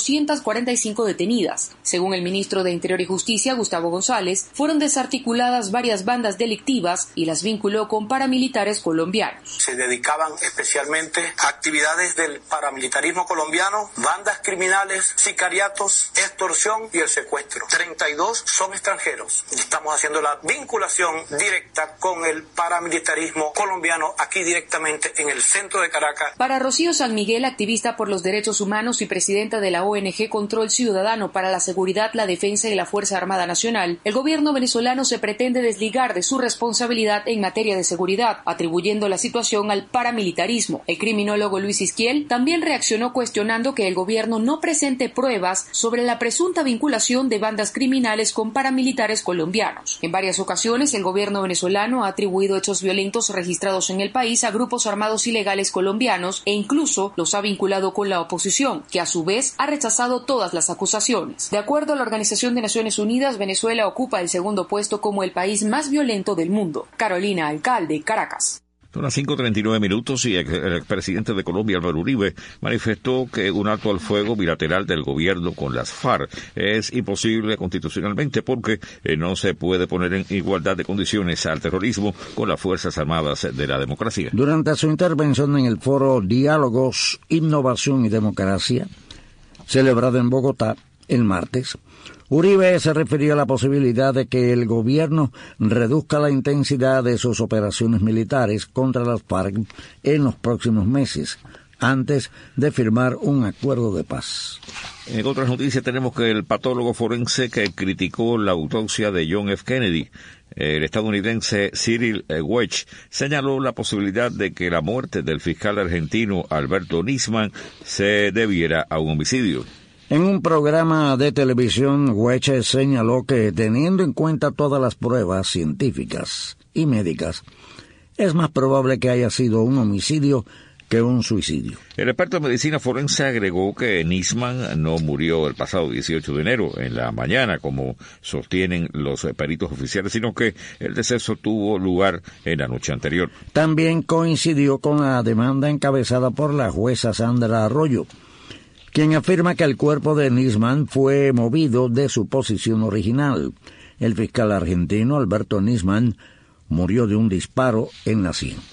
245 detenidas. Según el ministro de Interior y Justicia, Gustavo González, fueron desarticuladas varias bandas delictivas y las vinculó con paramilitares colombianos. Se dedicaban especialmente a actividades del paramilitarismo colombiano, bandas criminales, sicariatos, extorsión y el secuestro. 32 son extranjeros. Estamos haciendo la vinculación directa con el paramilitarismo colombiano aquí directamente en el centro de Caracas. Para Rocío San Miguel, activista por los derechos humanos y presidenta de la ONG Control Ciudadano para la Seguridad, la Defensa y la Fuerza Armada Nacional, el gobierno venezolano se pretende desligar de su responsabilidad en materia de seguridad, atribuyendo la situación al paramilitarismo. El criminólogo Luis Isquiel también reaccionó cuestionando que el gobierno no presente pruebas sobre la presunta vinculación de bandas criminales con paramilitares colombianos. En varias ocasiones, el gobierno venezolano ha atribuido hechos violentos registrados en el país a grupos armados ilegales colombianos e incluso los ha vinculado con la oposición, que a su vez ha rechazado todas las acusaciones. De acuerdo a la Organización de Naciones Unidas, Venezuela ocupa el segundo puesto como el país más violento del mundo. Carolina Alcalde, Caracas. Son las 5:39 y el expresidente de Colombia, Álvaro Uribe, manifestó que un alto al fuego bilateral del gobierno con las FARC es imposible constitucionalmente porque no se puede poner en igualdad de condiciones al terrorismo con las Fuerzas Armadas de la democracia. Durante su intervención en el foro Diálogos, Innovación y Democracia, celebrado en Bogotá el martes, Uribe se refirió a la posibilidad de que el gobierno reduzca la intensidad de sus operaciones militares contra las FARC en los próximos meses, antes de firmar un acuerdo de paz. En otras noticias tenemos que el patólogo forense que criticó la autopsia de John F. Kennedy, el estadounidense Cyril Wedge, señaló la posibilidad de que la muerte del fiscal argentino Alberto Nisman se debiera a un homicidio. En un programa de televisión, Wedge señaló que, teniendo en cuenta todas las pruebas científicas y médicas, es más probable que haya sido un homicidio que un suicidio. El experto en medicina forense agregó que Nisman no murió el pasado 18 de enero en la mañana, como sostienen los peritos oficiales, sino que el deceso tuvo lugar en la noche anterior. También coincidió con la demanda encabezada por la jueza Sandra Arroyo, quien afirma que el cuerpo de Nisman fue movido de su posición original. El fiscal argentino Alberto Nisman murió de un disparo en la sien.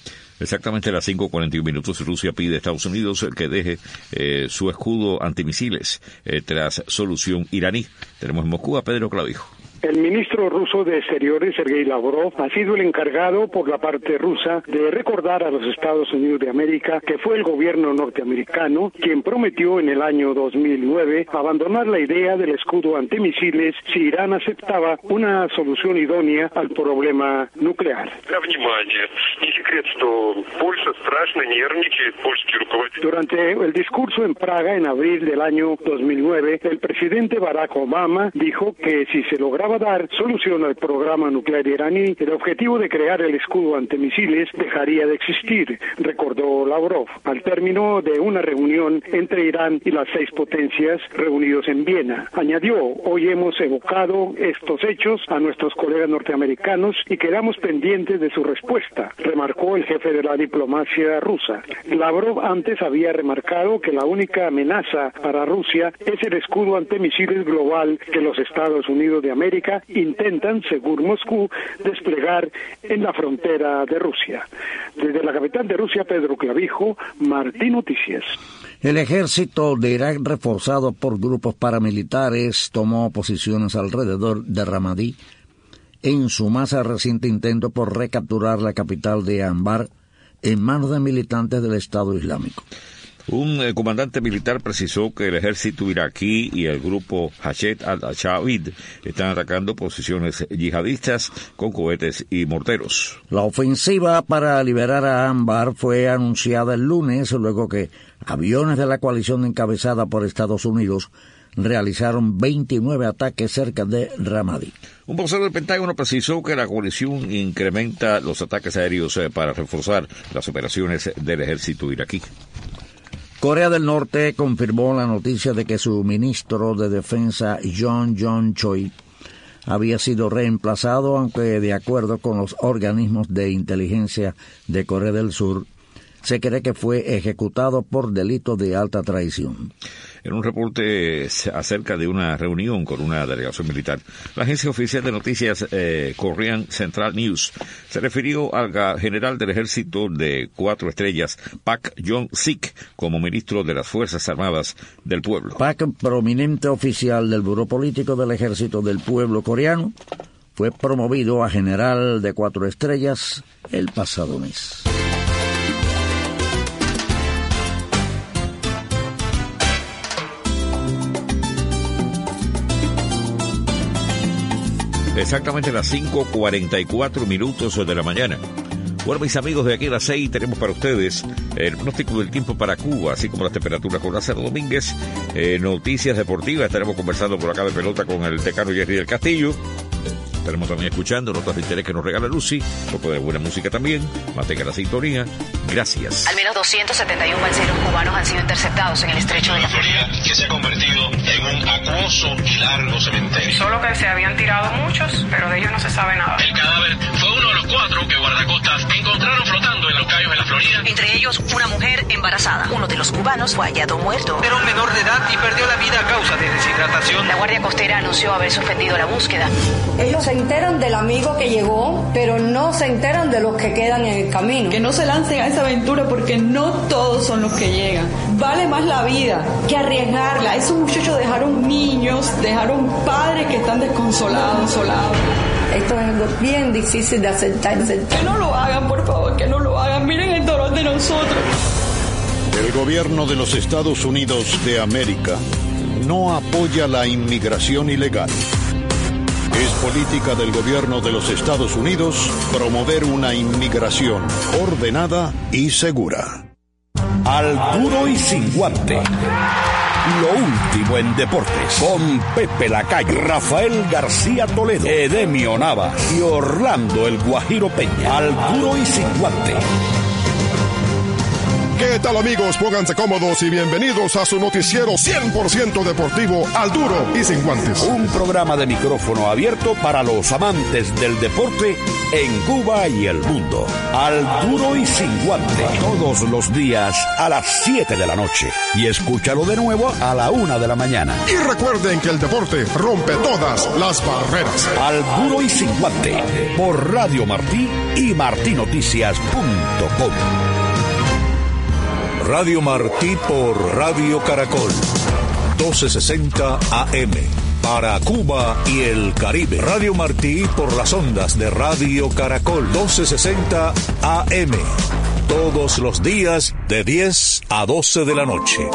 Exactamente a las 5:41. Rusia pide a Estados Unidos que deje su escudo antimisiles tras solución iraní. Tenemos en Moscú a Pedro Clavijo. El ministro ruso de Exteriores, Sergei Lavrov, ha sido el encargado por la parte rusa de recordar a los Estados Unidos de América que fue el gobierno norteamericano quien prometió en el año 2009 abandonar la idea del escudo antimisiles si Irán aceptaba una solución idónea al problema nuclear. Durante el discurso en Praga en abril del año 2009, el presidente Barack Obama dijo que si se lograba dar solución al programa nuclear iraní, el objetivo de crear el escudo antimisiles dejaría de existir, recordó Lavrov, al término de una reunión entre Irán y las 6 potencias reunidos en Viena. Añadió, hoy hemos evocado estos hechos a nuestros colegas norteamericanos y quedamos pendientes de su respuesta, remarcó el jefe de la diplomacia rusa. Lavrov antes había remarcado que la única amenaza para Rusia es el escudo antimisiles global que los Estados Unidos de América intentan, según Moscú, desplegar en la frontera de Rusia. Desde la capital de Rusia, Pedro Clavijo, Martí Noticias. El ejército de Irak, reforzado por grupos paramilitares, tomó posiciones alrededor de Ramadi en su más reciente intento por recapturar la capital de Anbar en manos de militantes del Estado Islámico. Un comandante militar precisó que el ejército iraquí y el grupo Hashed al-Shawid están atacando posiciones yihadistas con cohetes y morteros. La ofensiva para liberar a Anbar fue anunciada el lunes, luego que aviones de la coalición encabezada por Estados Unidos realizaron 29 ataques cerca de Ramadi. Un vocero del Pentágono precisó que la coalición incrementa los ataques aéreos para reforzar las operaciones del ejército iraquí. Corea del Norte confirmó la noticia de que su ministro de Defensa, Jong Choi, había sido reemplazado, aunque de acuerdo con los organismos de inteligencia de Corea del Sur, se cree que fue ejecutado por delito de alta traición. En un reporte acerca de una reunión con una delegación militar, la agencia oficial de noticias Korean Central News se refirió al general del ejército de 4 estrellas, Pak Jong-sik, como ministro de las Fuerzas Armadas del Pueblo. Pak, prominente oficial del Buró Político del Ejército del Pueblo Coreano, fue promovido a general de 4 estrellas el pasado mes. Exactamente a las 5:44 de la mañana. Bueno, mis amigos, de aquí a las 6 tenemos para ustedes el pronóstico del tiempo para Cuba, así como las temperaturas con Lázaro Domínguez, noticias deportivas. Estaremos conversando por acá de pelota con el decano Jerry del Castillo. Estaremos también escuchando notas de interés que nos regala Lucy, un poco de buena música también. Mantenga la sintonía. Gracias. Al menos 271 balseros cubanos han sido interceptados en el estrecho de la Florida, que se ha convertido en un acuoso y largo cementerio. Solo que se habían tirado muchos, pero de ellos no se sabe nada. El cadáver fue uno de los 4 que guardacostas encontraron flotando en los cayos de la Florida. Entre ellos, una mujer embarazada. Uno de los cubanos fue hallado muerto. Era un menor de edad y perdió la vida a causa de deshidratación. La Guardia Costera anunció haber suspendido la búsqueda. Ellos se enteran del amigo que llegó, pero no se enteran de los que quedan en el camino. Que no se lancen a esa aventura porque no todos son los que llegan. Vale más la vida que arriesgarla. Esos muchachos dejaron niños, dejaron padres que están desconsolados, solados. Esto es algo bien difícil de aceptar. Que no lo hagan, por favor, que no lo hagan. Miren el dolor de nosotros. El gobierno de los Estados Unidos de América no apoya la inmigración ilegal. Es política del gobierno de los Estados Unidos promover una inmigración ordenada y segura. Al duro y sin guante. Lo último en deportes. Con Pepe Lacayo, Rafael García Toledo, Edemio Navas y Orlando el Guajiro Peña. Al duro y sin guante. ¿Qué tal, amigos? Pónganse cómodos y bienvenidos a su noticiero 100% deportivo, Al Duro y Sin Guantes. Un programa de micrófono abierto para los amantes del deporte en Cuba y el mundo. Al Duro y Sin Guantes. Todos los días a las 7 de la noche. Y escúchalo de nuevo a la 1 de la mañana. Y recuerden que el deporte rompe todas las barreras. Al Duro y Sin Guantes. Por Radio Martí y martinoticias.com. Radio Martí por Radio Caracol, 1260 AM, para Cuba y el Caribe. Radio Martí por las ondas de Radio Caracol, 1260 AM, todos los días de 10 a 12 de la noche.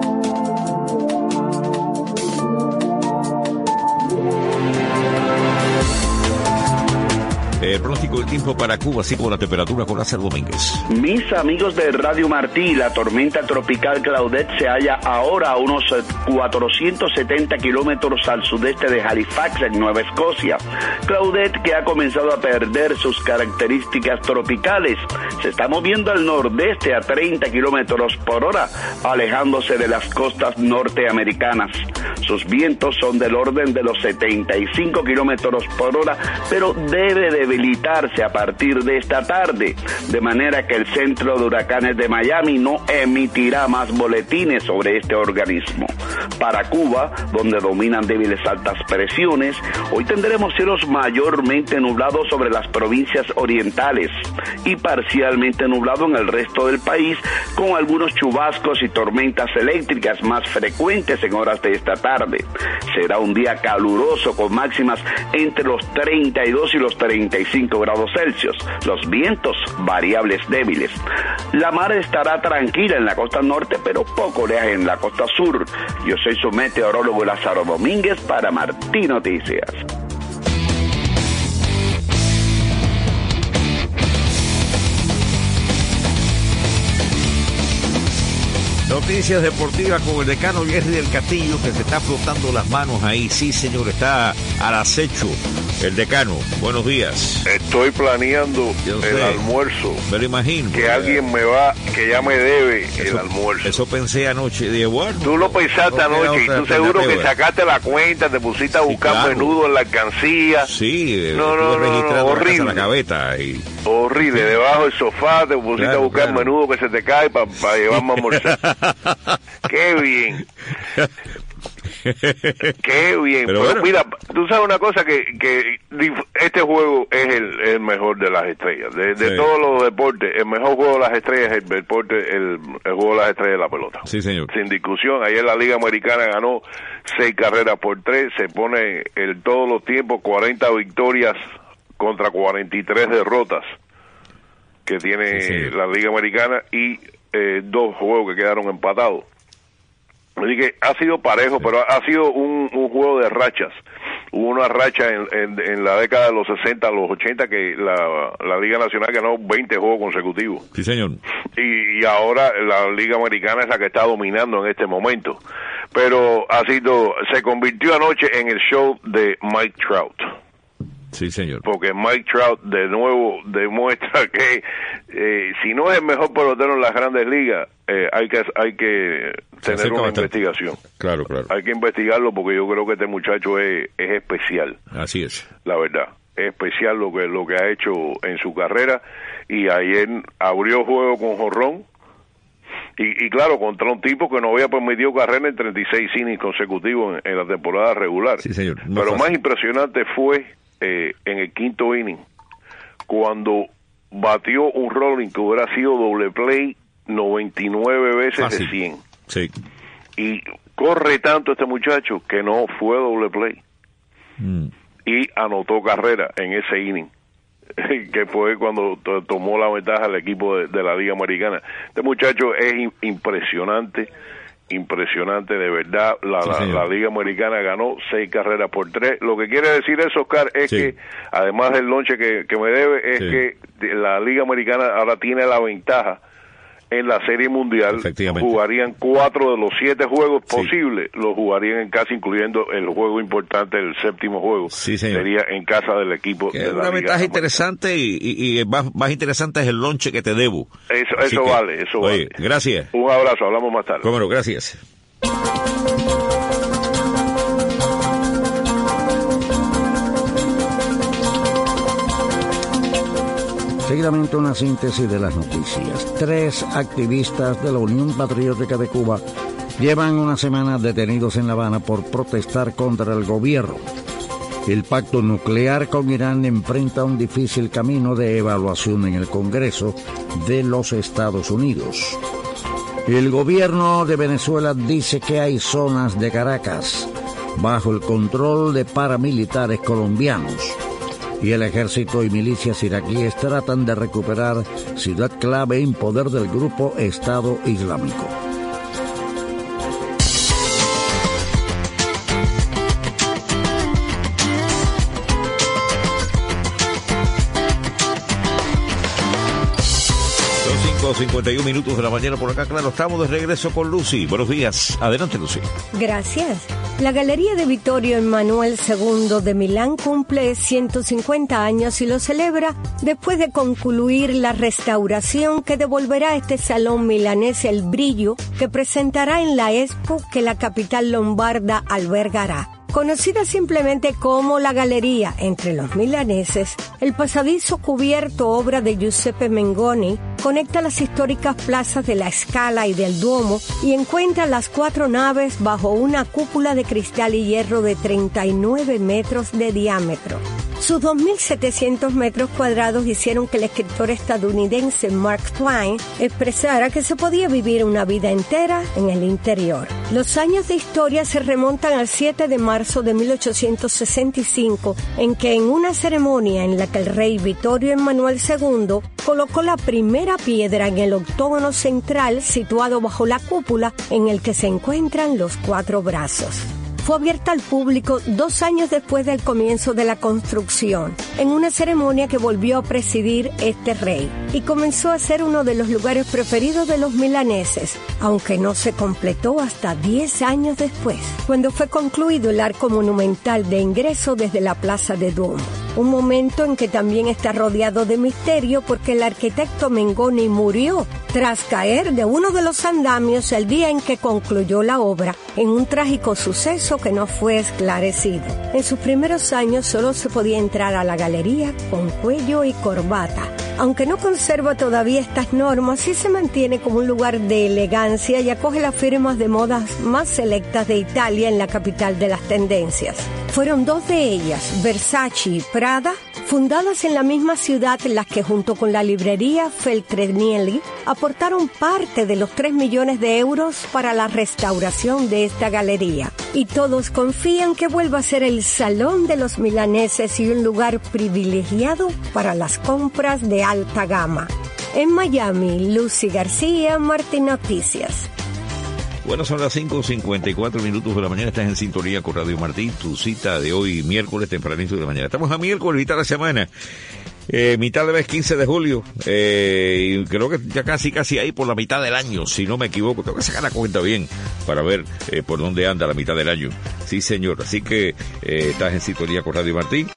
El pronóstico del tiempo para Cuba, así como la temperatura, con Lázaro Domínguez. Mis amigos de Radio Martí, la tormenta tropical Claudette se halla ahora a unos 470 kilómetros al sudeste de Halifax, en Nueva Escocia. Claudette, que ha comenzado a perder sus características tropicales, se está moviendo al nordeste a 30 kilómetros por hora, alejándose de las costas norteamericanas. Sus vientos son del orden de los 75 kilómetros por hora, pero debe debilitarse a partir de esta tarde, de manera que el Centro de Huracanes de Miami no emitirá más boletines sobre este organismo. Para Cuba, donde dominan débiles altas presiones, hoy tendremos cielos mayormente nublados sobre las provincias orientales y parcialmente nublado en el resto del país, con algunos chubascos y tormentas eléctricas más frecuentes en horas de esta tarde. Será un día caluroso con máximas entre los 32 y los 35 grados Celsius. Los vientos variables débiles. La mar estará tranquila en la costa norte, pero poco oleaje en la costa sur. Yo soy su meteorólogo Lázaro Domínguez para Martí Noticias. Noticias deportivas con el decano Jerry del Castillo, que se está frotando las manos ahí. Sí, señor, está al acecho el decano. Buenos días. Estoy planeando el almuerzo. Me lo imagino. Que alguien que ya me debe el almuerzo. Eso pensé anoche. Dije, bueno, tú lo pensaste anoche y tú seguro que sacaste la cuenta, te pusiste a buscar menudo en la alcancía. Sí, no, horrible. En la gaveta y... Horrible, debajo del sofá te pusiste a buscar menudo que se te cae para llevarme a almorzar. ¡Qué bien! ¡Qué bien! Pero bueno, mira, tú sabes una cosa, que este juego es el mejor de las estrellas. De sí. Todos los deportes, el mejor juego de las estrellas es el juego de las estrellas de la pelota. Sí, señor. Sin discusión. Ayer la Liga Americana ganó 6 carreras por 3, se pone todos los tiempos 40 victorias contra 43 derrotas que tiene la Liga Americana y 2 juegos que quedaron empatados. Así que ha sido parejo, pero ha sido un juego de rachas. Hubo una racha en la década de los 60 a los 80 que la Liga Nacional ganó 20 juegos consecutivos. Sí, señor. Y ahora la Liga Americana es la que está dominando en este momento. Pero se convirtió anoche en el show de Mike Trout. Sí, señor. Porque Mike Trout de nuevo demuestra que si no es el mejor pelotero en las Grandes Ligas, hay que tener una investigación. Claro. Hay que investigarlo porque yo creo que este muchacho es especial. Así es. La verdad, es especial lo que ha hecho en su carrera, y ayer abrió juego con jonrón. Y claro, contra un tipo que no había permitido carrera en 36 innings consecutivos en la temporada regular. Sí, señor. Pero más impresionante fue en el quinto inning, cuando batió un rolling que hubiera sido doble play 99 veces Fácil. De 100. Sí. Y corre tanto este muchacho que no fue doble play. Y anotó carrera en ese inning, que fue cuando tomó la ventaja el equipo de la Liga Americana. Este muchacho es impresionante de verdad. La Liga Americana ganó 6 carreras por 3. Lo que quiere decir eso, Oscar, es que además del lonche que me debe, es que la Liga Americana ahora tiene la ventaja en la Serie Mundial. Jugarían 4 de los 7 juegos posibles, los jugarían en casa, incluyendo el juego importante, el 7º juego. Sí, señor. Sería en casa del equipo de la Liga. Una ventaja interesante y más interesante es el lonche que te debo. Eso vale. Oye, gracias. Un abrazo, hablamos más tarde. Cómo no, gracias. Seguidamente una síntesis de las noticias. 3 activistas de la Unión Patriótica de Cuba llevan una semana detenidos en La Habana por protestar contra el gobierno. El pacto nuclear con Irán enfrenta un difícil camino de evaluación en el Congreso de los Estados Unidos. El gobierno de Venezuela dice que hay zonas de Caracas bajo el control de paramilitares colombianos. Y el ejército y milicias iraquíes tratan de recuperar ciudad clave en poder del grupo Estado Islámico. Son 51 minutos de la mañana por acá. Claro, estamos de regreso con Lucy. Buenos días. Adelante, Lucy. Gracias. La Galería de Vittorio Emanuele II de Milán cumple 150 años y lo celebra después de concluir la restauración que devolverá a este salón milanés el brillo que presentará en la Expo que la capital lombarda albergará. Conocida simplemente como la Galería entre los milaneses, el pasadizo cubierto, obra de Giuseppe Mengoni, conecta las históricas plazas de la Scala y del Duomo y encuentra las 4 naves bajo una cúpula de cristal y hierro de 39 metros de diámetro. Sus 2.700 metros cuadrados hicieron que el escritor estadounidense Mark Twain expresara que se podía vivir una vida entera en el interior. Los años de historia se remontan al 7 de marzo de 1865, en que en una ceremonia en la que el rey Vittorio Emanuele II colocó la primera piedra en el octógono central situado bajo la cúpula en el que se encuentran los 4 brazos. Fue abierta al público 2 años después del comienzo de la construcción, en una ceremonia que volvió a presidir este rey, y comenzó a ser uno de los lugares preferidos de los milaneses, aunque no se completó hasta 10 años después, cuando fue concluido el arco monumental de ingreso desde la Plaza de Duomo. Un momento en que también está rodeado de misterio porque el arquitecto Mengoni murió tras caer de uno de los andamios el día en que concluyó la obra, en un trágico suceso que no fue esclarecido. En sus primeros años solo se podía entrar a la galería con cuello y corbata. Aunque no conserva todavía estas normas, sí se mantiene como un lugar de elegancia y acoge las firmas de modas más selectas de Italia en la capital de las tendencias. Fueron 2 de ellas, Versace y Prada, fundadas en la misma ciudad, las que junto con la librería Feltrinelli aportaron parte de los 3 millones de euros para la restauración de esta galería. Y todos confían que vuelva a ser el salón de los milaneses y un lugar privilegiado para las compras de alta gama. En Miami, Lucy García, Martín Noticias. Bueno, son las 5:54 minutos de la mañana. Estás en sintonía con Radio Martí, tu cita de hoy, miércoles tempranito de la mañana. Estamos a miércoles, mitad de la semana. Mitad de mes, 15 de julio. Y creo que ya casi ahí por la mitad del año, si no me equivoco. Tengo que sacar la cuenta bien para ver por dónde anda la mitad del año. Sí, señor. Así que estás en sintonía con Radio Martí.